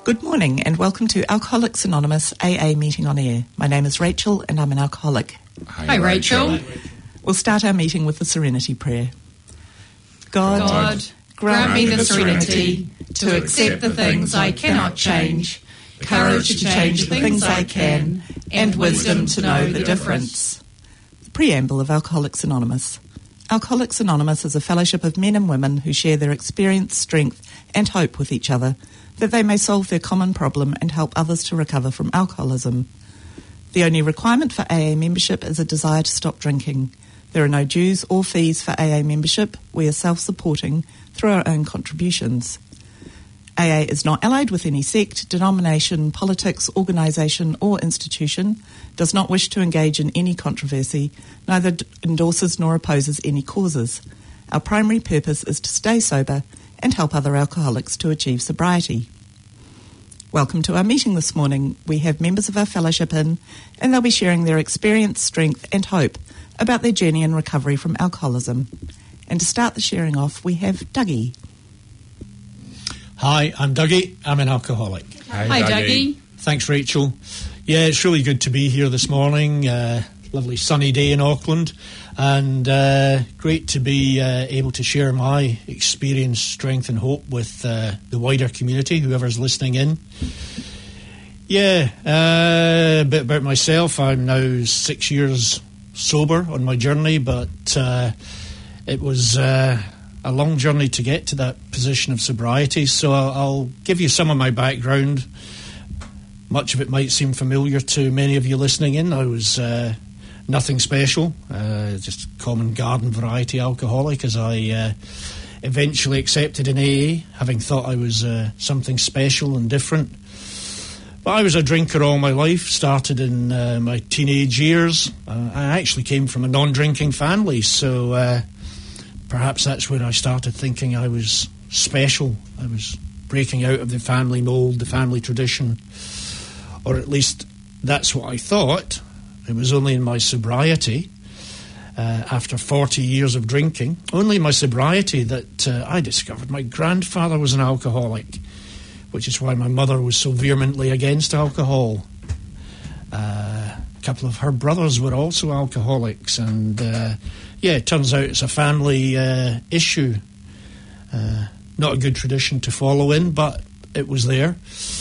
Good morning and welcome to Alcoholics Anonymous AA Meeting on Air. My name is Rachel and I'm an alcoholic. Hi Rachel. We'll start our meeting with the Serenity Prayer. God, grant me the serenity to accept the things I cannot change, courage to change the things I can, and wisdom to know the difference. The Preamble of Alcoholics Anonymous. Alcoholics Anonymous is a fellowship of men and women who share their experience, strength and hope with each other, that they may solve their common problem and help others to recover from alcoholism. The only requirement for AA membership is a desire to stop drinking. There are no dues or fees for AA membership. We are self-supporting through our own contributions. AA is not allied with any sect, denomination, politics, organisation or institution, does not wish to engage in any controversy, neither endorses nor opposes any causes. Our primary purpose is to stay sober and help other alcoholics to achieve sobriety. Welcome to our meeting this morning. We have members of our fellowship in, and they'll be sharing their experience, strength and hope about their journey in recovery from alcoholism. And to start the sharing off, we have Dougie. Hi, I'm Dougie. I'm an alcoholic. Hi Dougie. Thanks, Rachel. Yeah, it's really good to be here this morning. Lovely sunny day in Auckland, and great to be able to share my experience, strength and hope with the wider community, whoever's listening in. Yeah, a bit about myself. I'm now 6 years sober on my journey, but it was a long journey to get to that position of sobriety, so I'll give you some of my background. Much of it might seem familiar to many of you listening in. I was nothing special, just common garden variety alcoholic, as I eventually accepted in AA, having thought I was something special and different. But I was a drinker all my life, started in my teenage years. I actually came from a non-drinking family, so perhaps that's when I started thinking I was special. I was breaking out of the family mould, the family tradition, or at least that's what I thought. It was only in my sobriety, after 40 years of drinking, only in my sobriety that I discovered my grandfather was an alcoholic, which is why my mother was so vehemently against alcohol. A couple of her brothers were also alcoholics, and it turns out it's a family issue. Not a good tradition to follow in, but it was there.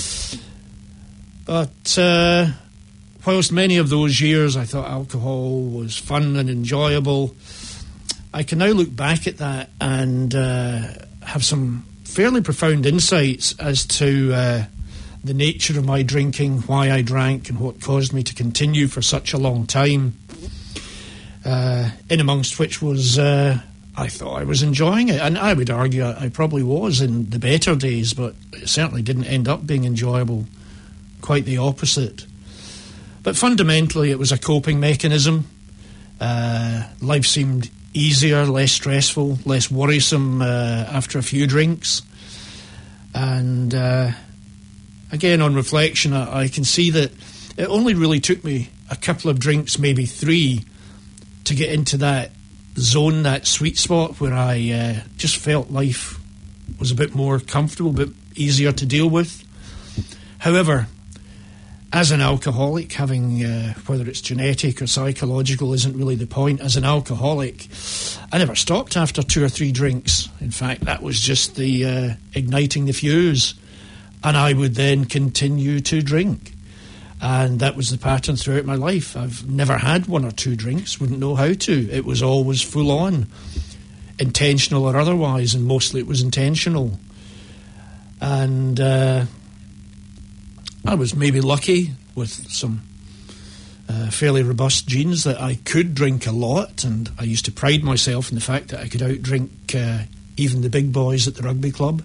But whilst many of those years I thought alcohol was fun and enjoyable, I can now look back at that and have some fairly profound insights as to the nature of my drinking, why I drank, and what caused me to continue for such a long time. In amongst which was I thought I was enjoying it, and I would argue I probably was in the better days, but it certainly didn't end up being enjoyable. Quite the opposite. But fundamentally it was a coping mechanism. Life seemed easier, less stressful, less worrisome after a few drinks. And again, on reflection, I can see that it only really took me a couple of drinks, maybe 3, to get into that zone, that sweet spot where I just felt life was a bit more comfortable, a bit easier to deal with. However, as an alcoholic, having, whether it's genetic or psychological isn't really the point. As an alcoholic, I never stopped after 2 or 3 drinks. In fact, that was just the igniting the fuse. And I would then continue to drink. And that was the pattern throughout my life. I've never had 1 or 2 drinks, wouldn't know how to. It was always full on, intentional or otherwise, and mostly it was intentional. And I was maybe lucky with some fairly robust genes that I could drink a lot, and I used to pride myself in the fact that I could outdrink even the big boys at the rugby club.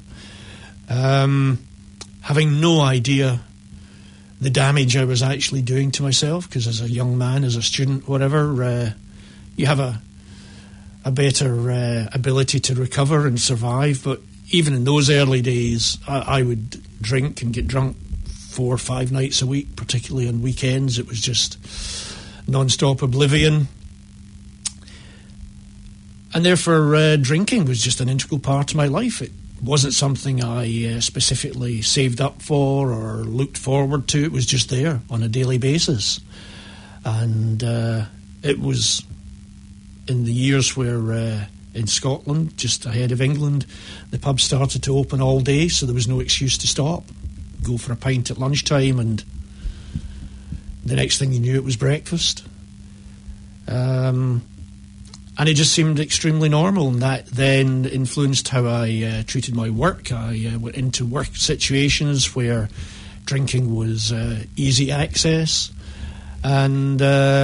Having no idea the damage I was actually doing to myself, because as a young man, as a student, whatever, you have a better ability to recover and survive. But even in those early days, I would drink and get drunk 4 or 5 nights a week, particularly on weekends. It was just non-stop oblivion. And therefore, drinking was just an integral part of my life. It wasn't something I specifically saved up for or looked forward to. It was just there on a daily basis. And it was in the years where in Scotland, just ahead of England, the pubs started to open all day, so there was no excuse to stop. Go for a pint at lunchtime, and the next thing you knew, it was breakfast. And it just seemed extremely normal, and that then influenced how I treated my work. I went into work situations where drinking was easy access, and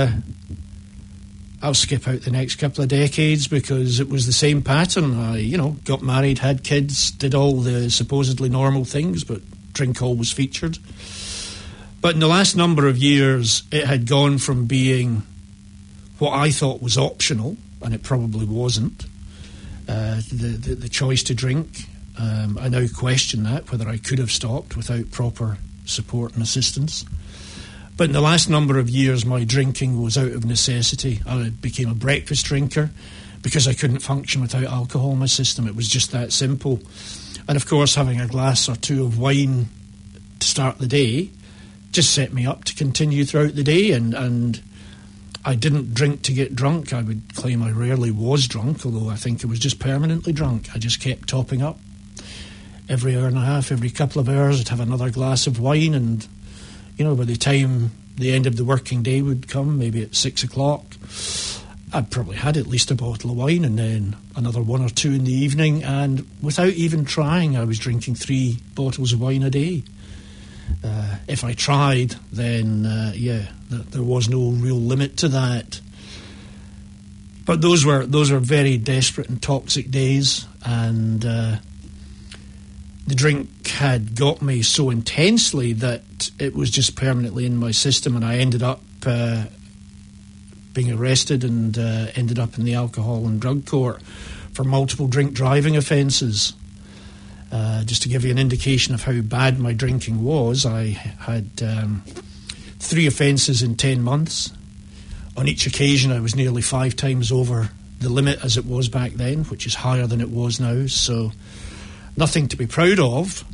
I'll skip out the next couple of decades because it was the same pattern. I, got married, had kids, did all the supposedly normal things, but drink always featured. But in the last number of years, it had gone from being what I thought was optional, and it probably wasn't, the choice to drink. I now question that, whether I could have stopped without proper support and assistance. But in the last number of years, my drinking was out of necessity. I became a breakfast drinker because I couldn't function without alcohol in my system. It was just that simple. And of course, having a glass or two of wine to start the day just set me up to continue throughout the day. And I didn't drink to get drunk. I would claim I rarely was drunk, although I think I was just permanently drunk. I just kept topping up. Every hour and a half, every couple of hours, I'd have another glass of wine, and by the time the end of the working day would come, maybe at 6 o'clock, I'd probably had at least a bottle of wine, and then another one or two in the evening, and without even trying, I was drinking 3 bottles of wine a day. If I tried, then, there was no real limit to that. But those were very desperate and toxic days, and the drink had got me so intensely that it was just permanently in my system, and I ended up being arrested and ended up in the alcohol and drug court for multiple drink driving offences. Just to give you an indication of how bad my drinking was, I had 3 offences in 10 months. On each occasion, I was nearly 5 times over the limit as it was back then, which is higher than it was now, so nothing to be proud of.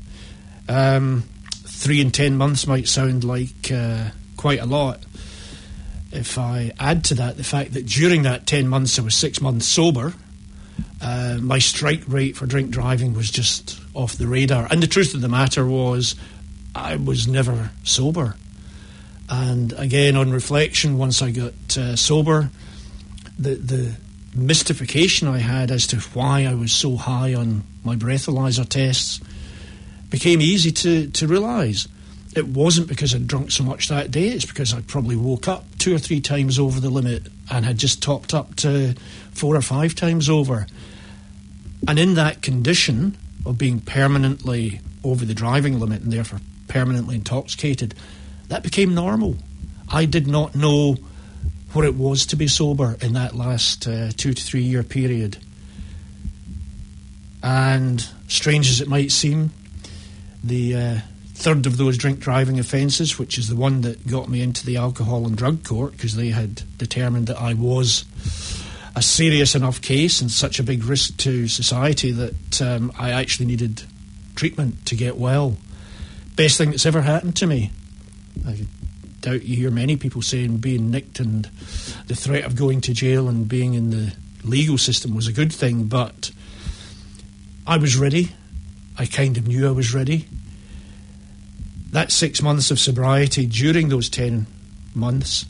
3 in 10 months might sound like quite a lot. If I add to that the fact that during that 10 months I was 6 months sober, my strike rate for drink driving was just off the radar. And the truth of the matter was, I was never sober. And again, on reflection, once I got sober, the mystification I had as to why I was so high on my breathalyzer tests became easy to realise. It wasn't because I'd drunk so much that day, it's because I probably woke up 2 or 3 times over the limit and had just topped up to 4 or 5 times over. And in that condition of being permanently over the driving limit and therefore permanently intoxicated, that became normal. I did not know what it was to be sober in that last 2 to 3 year period. And strange as it might seem, the third of those drink driving offences, which is the one that got me into the alcohol and drug court, because they had determined that I was a serious enough case and such a big risk to society that I actually needed treatment to get well. Best thing that's ever happened to me. I doubt you hear many people saying being nicked and the threat of going to jail and being in the legal system was a good thing, but I was ready. I kind of knew I was ready. That 6 months of sobriety, during those 10 months,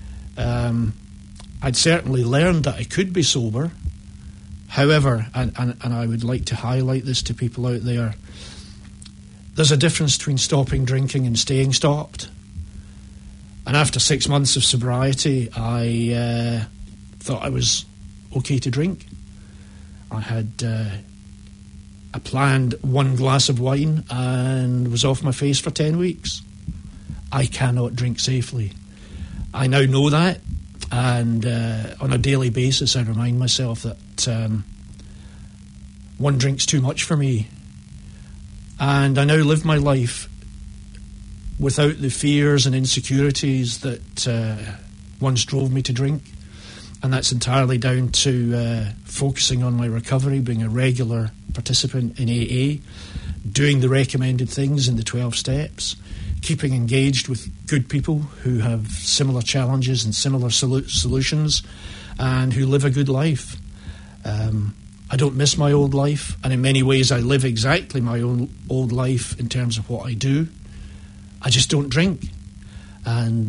I'd certainly learned that I could be sober. However, and I would like to highlight this to people out there, there's a difference between stopping drinking and staying stopped. And after 6 months of sobriety, I thought I was okay to drink. I had a planned 1 glass of wine and was off my face for 10 weeks. I cannot drink safely. I now know that, and on a daily basis I remind myself that 1 drink's too much for me. And I now live my life without the fears and insecurities that once drove me to drink. And that's entirely down to focusing on my recovery, being a regular participant in AA, doing the recommended things in the 12 steps, keeping engaged with good people who have similar challenges and similar solutions and who live a good life. I don't miss my old life, and in many ways I live exactly my own old life in terms of what I do. I just don't drink. And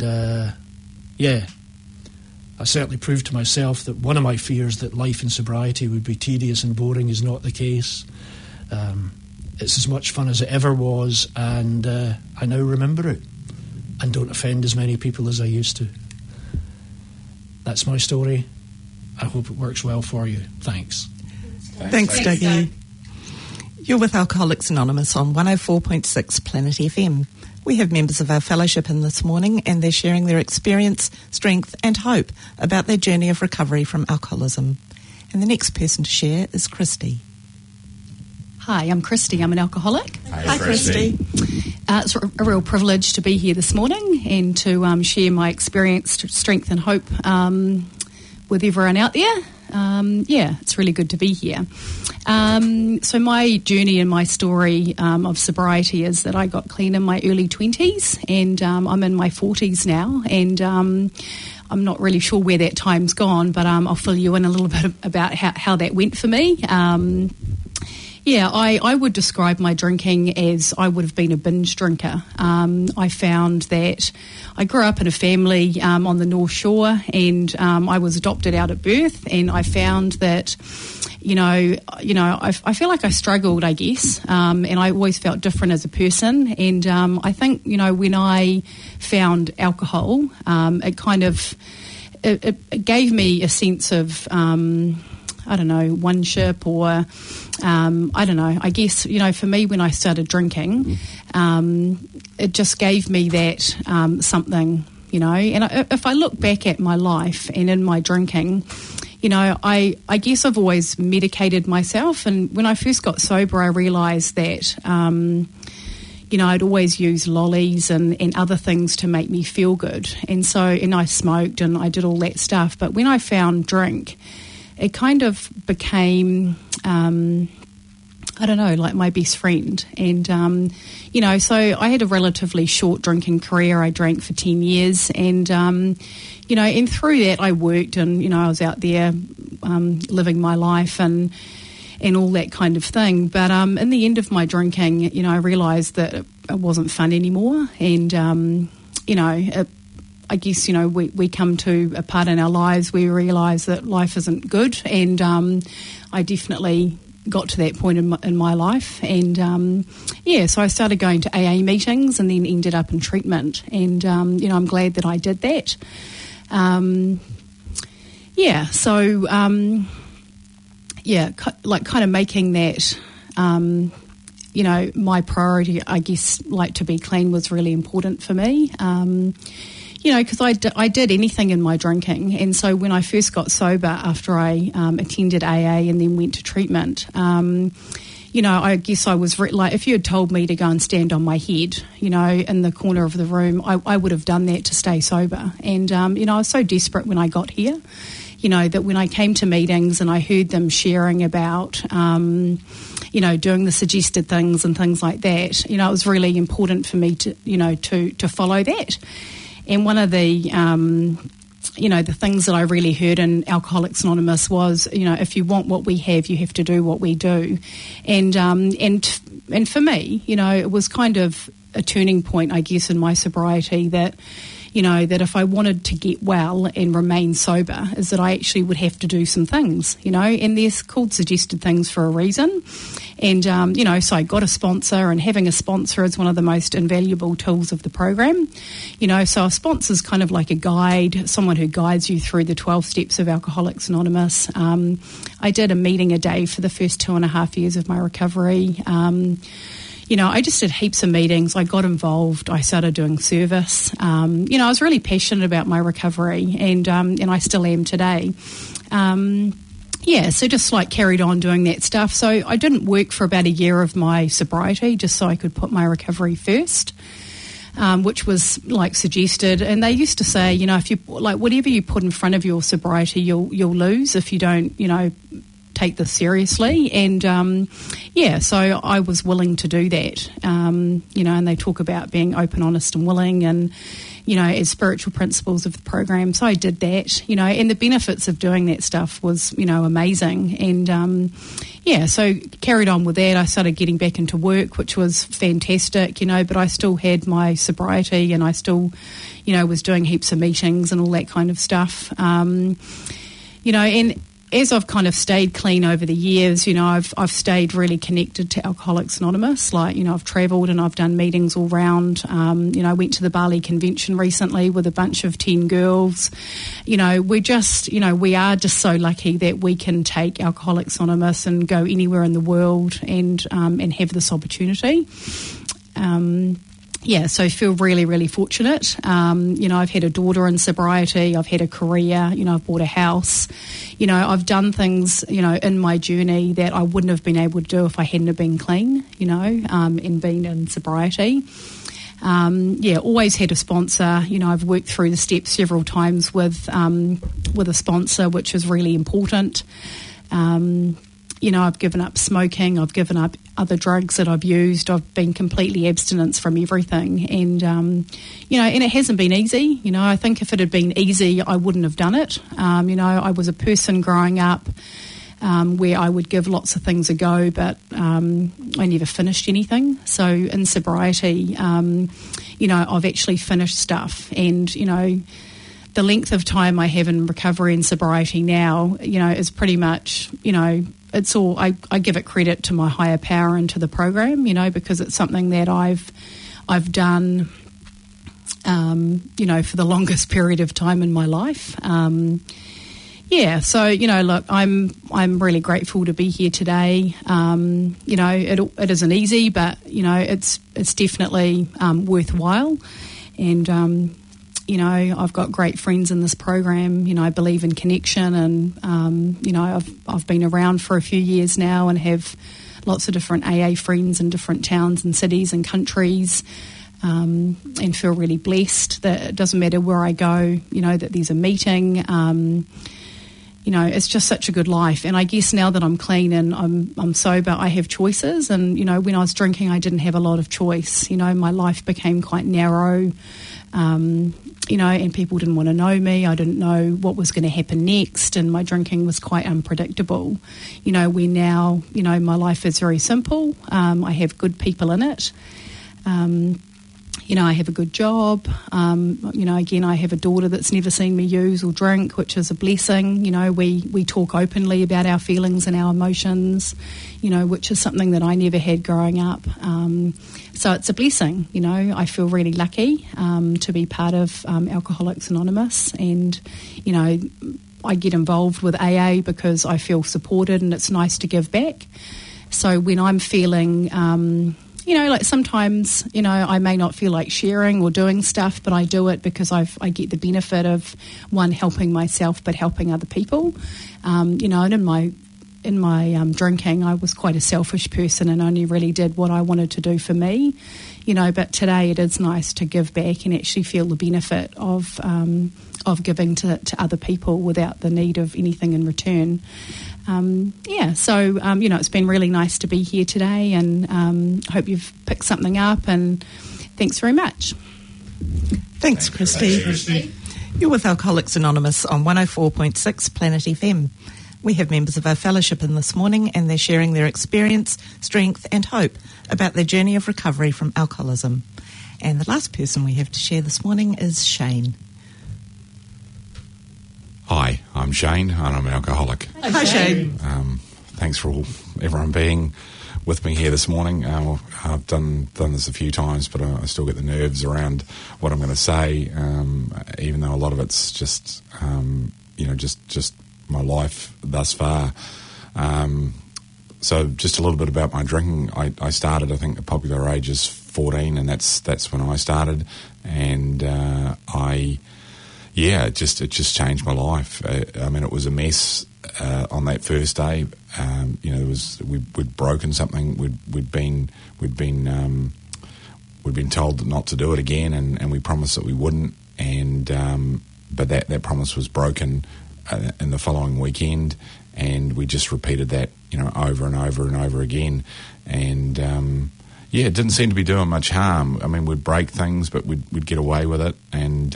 I certainly proved to myself that one of my fears that life in sobriety would be tedious and boring is not the case. It's as much fun as it ever was, and I now remember it and don't offend as many people as I used to. That's my story. I hope it works well for you. Thanks. Thanks, Dougie. You're with Alcoholics Anonymous on 104.6 Planet FM. We have members of our fellowship in this morning, and they're sharing their experience, strength and hope about their journey of recovery from alcoholism. And the next person to share is Christy. Hi, I'm Christy. I'm an alcoholic. Hi, Christy. It's a real privilege to be here this morning and to share my experience, strength and hope with everyone out there. It's really good to be here. So my journey and my story of sobriety is that I got clean in my early 20s, and I'm in my 40s now, and I'm not really sure where that time's gone, but I'll fill you in a little bit about how that went for me. I would describe my drinking as I would have been a binge drinker. I found that I grew up in a family on the North Shore, and I was adopted out at birth, and I found that, I feel like I struggled, I guess, and I always felt different as a person. And I think, when I found alcohol, it kind of it gave me a sense of oneship, or I guess, for me, when I started drinking, it just gave me that something, and if I look back at my life and in my drinking, I guess I've always medicated myself. And when I first got sober, I realised that I'd always use lollies and other things to make me feel good, and I smoked and I did all that stuff. But when I found drink, it kind of became, like my best friend. And, so I had a relatively short drinking career. I drank for 10 years. And, and through that I worked, and, I was out there living my life and all that kind of thing. But in the end of my drinking, I realised that it wasn't fun anymore. And, I guess, we come to a part in our lives where we realise that life isn't good, and I definitely got to that point in my life. And, so I started going to AA meetings and then ended up in treatment. And, I'm glad that I did that. Kind of making that, my priority, I guess, like to be clean was really important for me. Because I did anything in my drinking. And so when I first got sober after I attended AA and then went to treatment, I guess I was if you had told me to go and stand on my head, in the corner of the room, I would have done that to stay sober. And, I was so desperate when I got here, that when I came to meetings and I heard them sharing about, doing the suggested things and things like that, it was really important for me to follow that. And one of the, the things that I really heard in Alcoholics Anonymous was, if you want what we have, you have to do what we do. And for me, it was kind of a turning point, I guess, in my sobriety that, that if I wanted to get well and remain sober, is that I actually would have to do some things, and they're called suggested things for a reason. And, so I got a sponsor, and having a sponsor is one of the most invaluable tools of the program. So a sponsor is kind of like a guide, someone who guides you through the 12 steps of Alcoholics Anonymous. I did a meeting a day for the first 2.5 years of my recovery. I just did heaps of meetings. I got involved. I started doing service. I was really passionate about my recovery, and I still am today. So just carried on doing that stuff. So I didn't work for about a year of my sobriety just so I could put my recovery first, which was suggested. And they used to say, if you whatever you put in front of your sobriety, you'll lose if you don't, take this seriously. And so I was willing to do that. And they talk about being open, honest and willing, and as spiritual principles of the program. So I did that, and the benefits of doing that stuff was, amazing. And, so carried on with that. I started getting back into work, which was fantastic, but I still had my sobriety, and I still, was doing heaps of meetings and all that kind of stuff. And as I've kind of stayed clean over the years, I've stayed really connected to Alcoholics Anonymous. Like, I've travelled and I've done meetings all round. I went to the Bali Convention recently with a bunch of 10 girls. We are just so lucky that we can take Alcoholics Anonymous and go anywhere in the world and have this opportunity. So I feel really, really fortunate. I've had a daughter in sobriety. I've had a career. I've bought a house. I've done things, in my journey that I wouldn't have been able to do if I hadn't have been clean, and been in sobriety. Always had a sponsor. I've worked through the steps several times with a sponsor, which is really important. I've given up smoking. I've given up other drugs that I've used. I've been completely abstinence from everything. And, and it hasn't been easy. I think if it had been easy, I wouldn't have done it. I was a person growing up where I would give lots of things a go, but I never finished anything. So in sobriety, I've actually finished stuff. And, the length of time I have in recovery and sobriety now, is pretty much, it's all, I give it credit to my higher power and to the program, because it's something that I've done, for the longest period of time in my life. So, look, I'm really grateful to be here today. It isn't easy, but, it's definitely worthwhile. And, I've got great friends in this program. I believe in connection, and I've been around for a few years now and have lots of different AA friends in different towns and cities and countries, and feel really blessed that it doesn't matter where I go, that there's a meeting. It's just such a good life. And I guess now that I'm clean and I'm sober, I have choices. And, when I was drinking, I didn't have a lot of choice. My life became quite narrow. And people didn't want to know me. I didn't know what was going to happen next, and my drinking was quite unpredictable. Where now, my life is very simple. I have good people in it. I have a good job. Again, I have a daughter that's never seen me use or drink, which is a blessing. We talk openly about our feelings and our emotions, which is something that I never had growing up. So it's a blessing. I feel really lucky to be part of Alcoholics Anonymous, and, I get involved with AA because I feel supported and it's nice to give back. So when I'm feeling... sometimes, I may not feel like sharing or doing stuff, but I do it because I get the benefit of, one, helping myself, but helping other people. And in my drinking, I was quite a selfish person and only really did what I wanted to do for me. But today it is nice to give back and actually feel the benefit of giving to other people without the need of anything in return. It's been really nice to be here today, and hope you've picked something up, and thanks very much. Thanks, Christy. You're with Alcoholics Anonymous on 104.6 Planet FM. We have members of our fellowship in this morning, and they're sharing their experience, strength and hope about their journey of recovery from alcoholism. And the last person we have to share this morning is Shane. Hi, I'm Shane and I'm an alcoholic. Hi, Shane. Thanks for everyone being with me here this morning. I've done this a few times, but I still get the nerves around what I'm going to say, even though a lot of it's just my life thus far. So just a little bit about my drinking. I started, I think, the popular age is 14, and that's when I started, and it just changed my life. It was a mess on that first day. We'd broken something. We'd been told not to do it again, and we promised that we wouldn't. And but that promise was broken in the following weekend, and we just repeated that, over and over and over again. And it didn't seem to be doing much harm. I mean, we'd break things, but we'd get away with it. And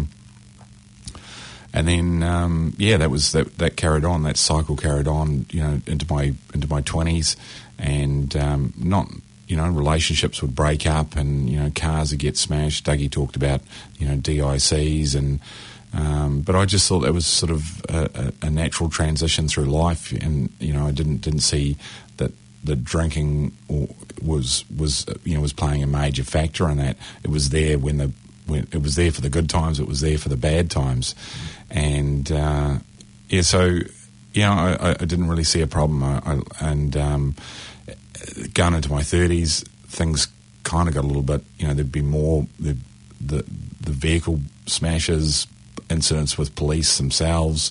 then that carried on. That cycle carried on, into my 20s, and relationships would break up, and cars would get smashed. Dougie talked about DICs, and but I just thought that was sort of a natural transition through life, and I didn't see that the drinking was playing a major factor in that. It was there when it was there for the good times, it was there for the bad times, and I didn't really see a problem. Going into my 30s, things kind of got a little bit, there'd be more the vehicle smashes, incidents with police themselves,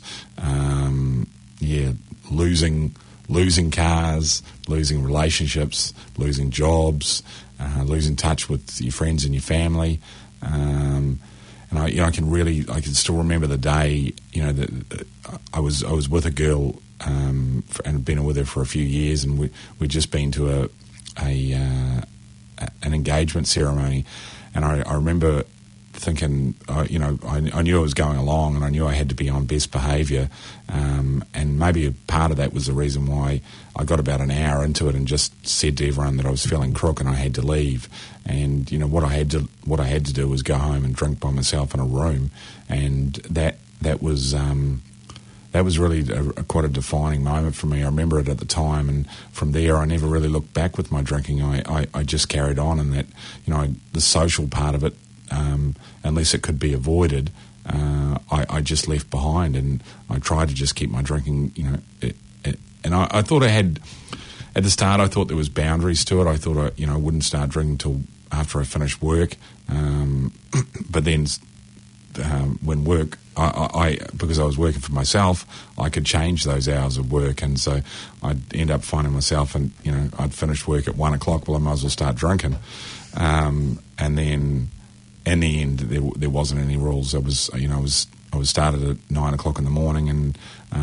losing cars, losing relationships, losing jobs, losing touch with your friends and your family. And I can still remember the day, that I was with a girl, and had been with her for a few years, and we'd just been to an engagement ceremony, and I remember thinking, I knew I was going along, and I knew I had to be on best behaviour, and maybe a part of that was the reason why I got about an hour into it and just said to everyone that I was feeling crook and I had to leave. And what I had to do was go home and drink by myself in a room, and that was really quite a defining moment for me. I remember it at the time, and from there I never really looked back with my drinking. I just carried on, and that the social part of it, unless it could be avoided, I just left behind, and I tried to just keep my drinking. And I thought I had, at the start, I thought there was boundaries to it. I thought I wouldn't start drinking until after I finished work, but then when work, because I was working for myself, I could change those hours of work, and so I'd end up finding myself, and I'd finish work at 1 o'clock. Well, I might as well start drinking, and then in the end, there wasn't any rules. I was started at 9 o'clock in the morning, and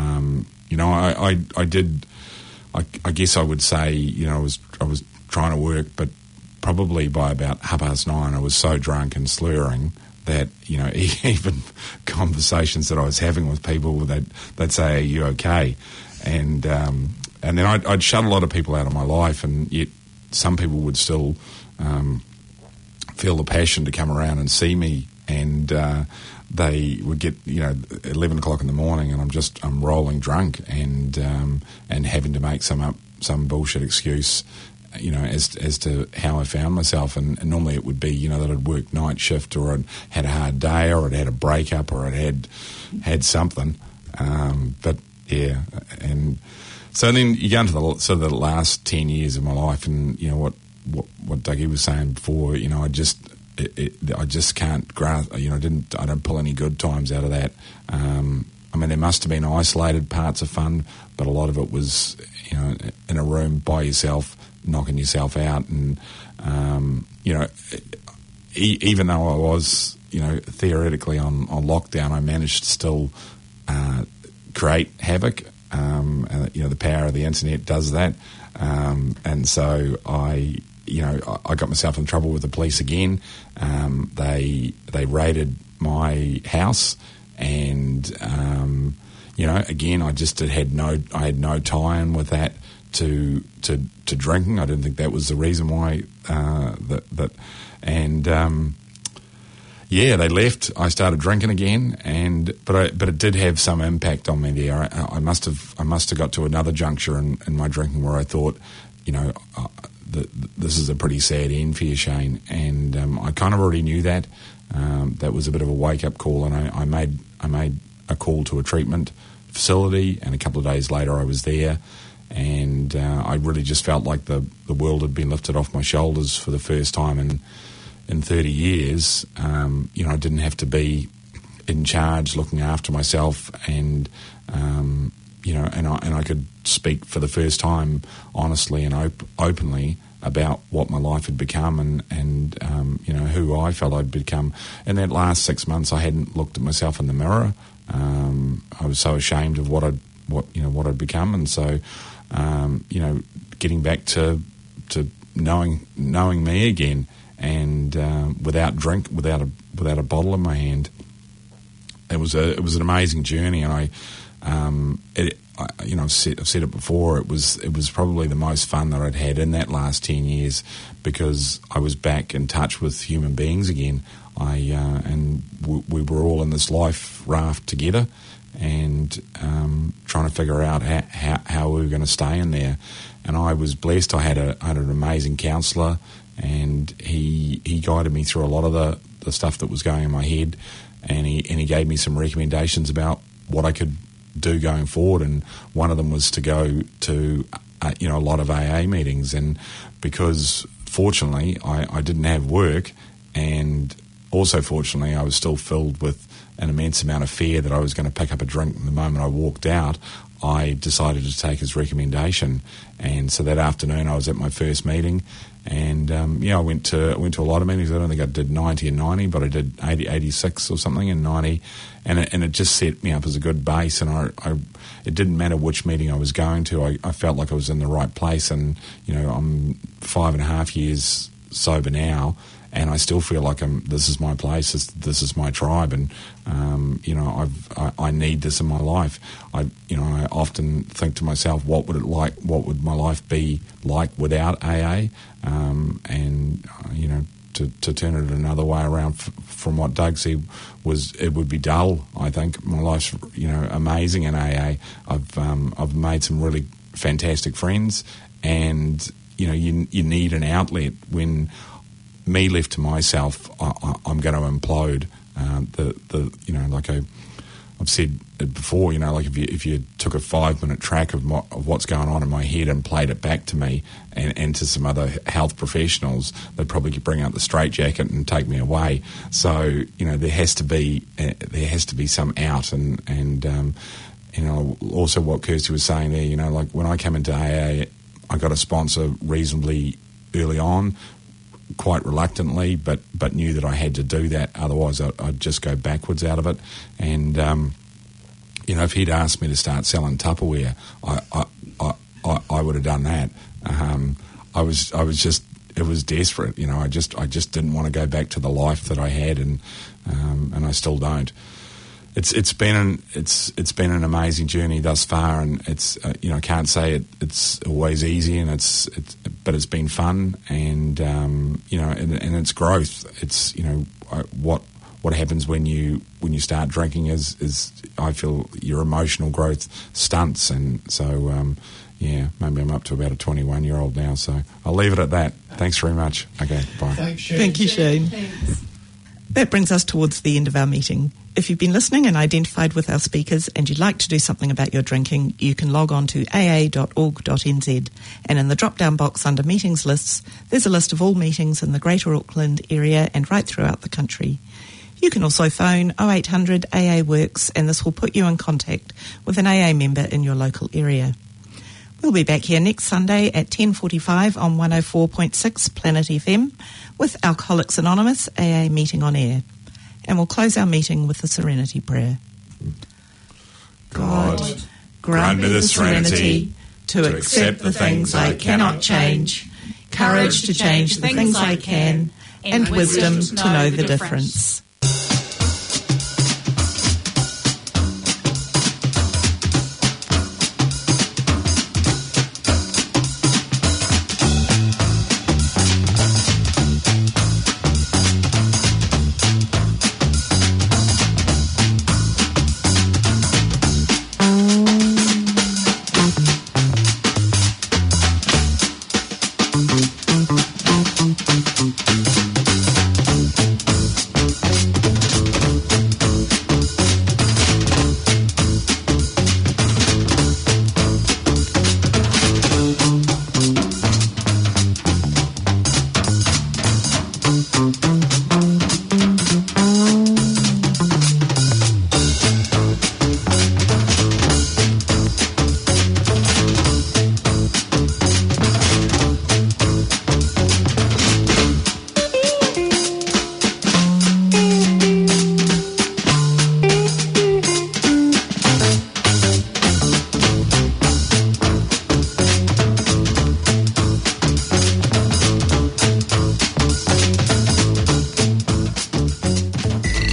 I did. I guess I would say, I was trying to work, but probably by about 9:30, I was so drunk and slurring that even conversations that I was having with people, they'd say, "Are you okay?" And then I'd shut a lot of people out of my life, and yet some people would still feel the passion to come around and see me, and they would get 11 o'clock in the morning, and I'm rolling drunk, and having to make some bullshit excuse, as to how I found myself, and normally it would be that I'd worked night shift, or I'd had a hard day, or I'd had a breakup, or I'd had something, but yeah, and so then you go into the last 10 years of my life, and what Dougie was saying before, I just can't grasp. I don't pull any good times out of that. I mean, there must have been isolated parts of fun, but a lot of it was, in a room by yourself, knocking yourself out, and even though I was, theoretically on lockdown, I managed to still create havoc. The power of the internet does that, and so I got myself in trouble with the police again. They raided my house, and again, I had no tie-in with that to drinking. I didn't think that was the reason why they left. I started drinking again, but it did have some impact on me there. I must have got to another juncture in my drinking where I thought, this is a pretty sad end for you, Shane, and I kind of already knew that. That was a bit of a wake-up call, and I made a call to a treatment facility, and a couple of days later I was there, and I really just felt like the world had been lifted off my shoulders for the first time in 30 years. I didn't have to be in charge, looking after myself, and I could speak for the first time honestly and openly about what my life had become, and who I felt I'd become. In that last 6 months, I hadn't looked at myself in the mirror. I was so ashamed of what what I'd become, and so getting back to knowing me again, and without a bottle in my hand. It was an amazing journey, and I've said it before. It was probably the most fun that I'd had in that last 10 years, because I was back in touch with human beings again. We were all in this life raft together, and trying to figure out how we were going to stay in there. And I was blessed. I had an amazing counsellor, and he guided me through a lot of the stuff that was going in my head, and he gave me some recommendations about what I could do going forward. And one of them was to go to a lot of AA meetings, and because fortunately I didn't have work, and also fortunately I was still filled with an immense amount of fear that I was going to pick up a drink the moment I walked out, I decided to take his recommendation. And so that afternoon I was at my first meeting, and I went to a lot of meetings. I don't think I did 90 and 90, but I did 80, 86 or something and 90, and it just set me up as a good base. And it didn't matter which meeting I was going to. I felt like I was in the right place. And I'm 5.5 years sober now, and I still feel like this is my place. This is my tribe, and I need this in my life. I often think to myself, what would my life be like without AA? To turn it another way around, from what Doug said, it would be dull. I think my life's amazing in AA. I've made some really fantastic friends, and you need an outlet. When me left to myself, I'm going to implode. Like I've said it before, like if you took a 5-minute track of what's going on in my head and played it back to me and to some other health professionals, they'd probably bring out the straitjacket and take me away. So there has to be some out, and also what Kirsty was saying there. Like when I came into AA, I got a sponsor reasonably early on, quite reluctantly, but knew that I had to do that, otherwise I'd just go backwards out of it. And if he'd asked me to start selling Tupperware, I would have done that. It was desperate. I just didn't want to go back to the life that I had, and I still don't. It's been an amazing journey thus far, and it's I can't say it's always easy, and but it's been fun, and and it's growth. It's what happens when you start drinking is I feel your emotional growth stunts, and so maybe I'm up to about a 21-year-old now, so I'll leave it at that. Thanks very much. Okay, bye. Thank you, Shane. Thanks. That brings us towards the end of our meeting. If you've been listening and identified with our speakers and you'd like to do something about your drinking, you can log on to aa.org.nz, and in the drop-down box under Meetings Lists, there's a list of all meetings in the Greater Auckland area and right throughout the country. You can also phone 0800 AA Works, and this will put you in contact with an AA member in your local area. We'll be back here next Sunday at 10:45 on 104.6 Planet FM with Alcoholics Anonymous AA Meeting on Air. And we'll close our meeting with the Serenity Prayer. God, grant me the serenity to accept the things I cannot change, courage to change the things I can, and wisdom to know the difference.